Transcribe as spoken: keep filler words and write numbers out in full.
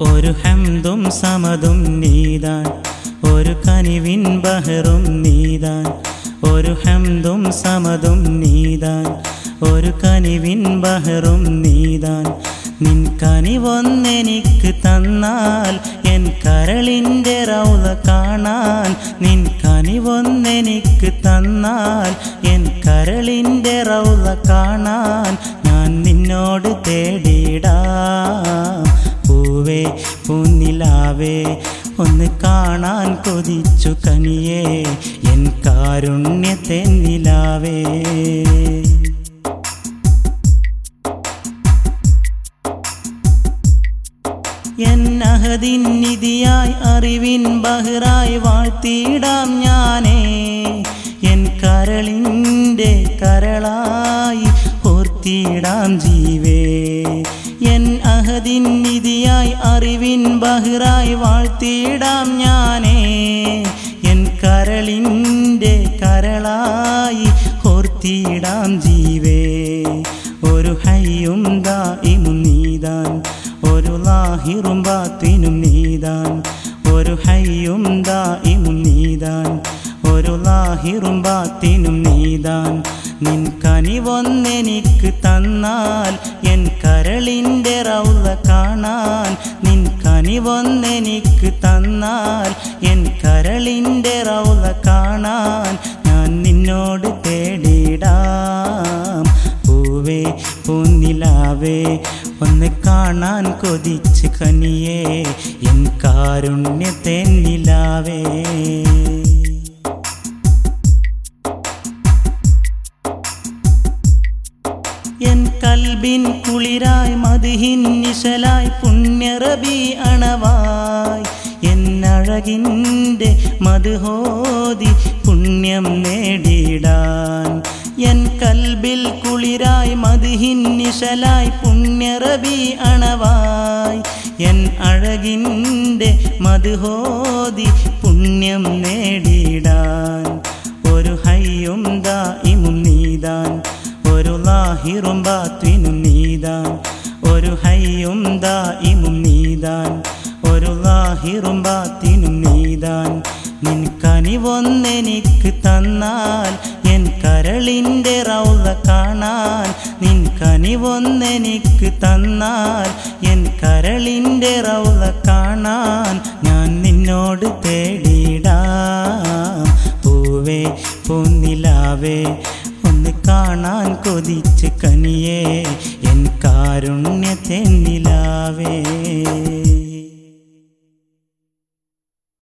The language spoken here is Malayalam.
ഒരു ഹംദും സമദും നീതാൻ, ഒരു കനിവിൻ ബഹറും നീതാൻ. ഒരു ഹംദും സമദും നീതാൻ, ഒരു കനിവിൻ ബഹറും നീതാൻ. നിൻ കനിവൊന്നെനിക്ക് തന്നാൽ എൻ കരളിൻ്റെ റൗള കാണാൻ. നിൻ കനിവൊന്നെനിക്ക് തന്നാൽ എൻ കരളിൻ്റെ റൗള കാണാൻ. ഞാൻ നിന്നോട് തേടിയിടാം പൂവേ പൂനിലാവേ, ഒന്ന് കാണാൻ കൊതിച്ചു കനിയേ എൻ കാരുണ്യത്തെ നിലാവേ. എൻ അഹദിൻ നിധിയായി അറിവിൻ ബഹ്റായി വാഴ്ത്തിയിടാം ഞാനേ. എൻ കരളിൻ്റെ കരളായി ഓർത്തിയിടാം ജീവേ. എൻ അഹദിൻ നിധിയായി അറിവിൻ ബഹ്റായി വാഴ്ത്തിയിടാം ഞാനേ. എൻ കരളിൻ്റെ കരളായി ഓർത്തിയിടാം ജീവേ. ഒരു ഹയ്യും ദായിമും നീതാൻ, ഒരു ലാഹിറും ബാത്തിനും നീതാൻ. ഒരു ഹയ്യും ദായിമും നീതാൻ, ഒരു ലാഹിറും ബാത്തിനും നീതാൻ. നിൻ കനിവൊന്നെനിക്ക് തന്നാൽ എൻ കരളിൻ്റെ റൗള കാണാൻ. നിൻ കനിവൊന്നെനിക്ക് തന്നാൽ എൻ കരളിൻ്റെ റൗള കാണാൻ. ഞാൻ നിന്നോട് തേടിയിടാം പൂവേ പൂനിലാവേ, ഒന്ന് കാണാൻ കൊതിച്ച് കനിയേ എൻ കാരുണ്യത്തെ നിലാവേ. എൻ കൽബിൻ കുളിരായി മദ്ഹിൻ നിശലായി പുണ്യറബി അണവായി. എന്നഴകിൻ്റെ മദ്ഹോതി പുണ്യം നേടിയിടാൻ. എൻ കൽബിൽ കുളിരായി മദ്ഹിൻ നിശലായി പുണ്യറബി അണവായി. എൻ അഴകിൻ്റെ മദ്ഹോതി പുണ്യം നേടിയിടാൻ. ഒരു ഹയ്യും ദായിമും നീതാൻ, ഒരു ലാഹിറും ബാത്തിനും നീതാൻ. ഒരു ഹയ്യും ദായിമും നീതാൻ, ഒരു ലാഹിറും ബാത്തിനും നീതാൻ. നിൻ കനിവൊന്നെനിക്ക് തന്നാൽ എൻ കരളിൻ്റെ റൗള കാണാൻ. നിൻ കനിവൊന്നെനിക്ക് തന്നാൽ എൻ കരളിൻ്റെ റൗള കാണാൻ. ഞാൻ നിന്നോട് തേടിയിടാം പൂവേ പൂനിലാവേ, ഒന്ന് കാണാൻ കൊതിച്ച് കനിയേ എൻ കാരുണ്യത്തെ നിലാവേ.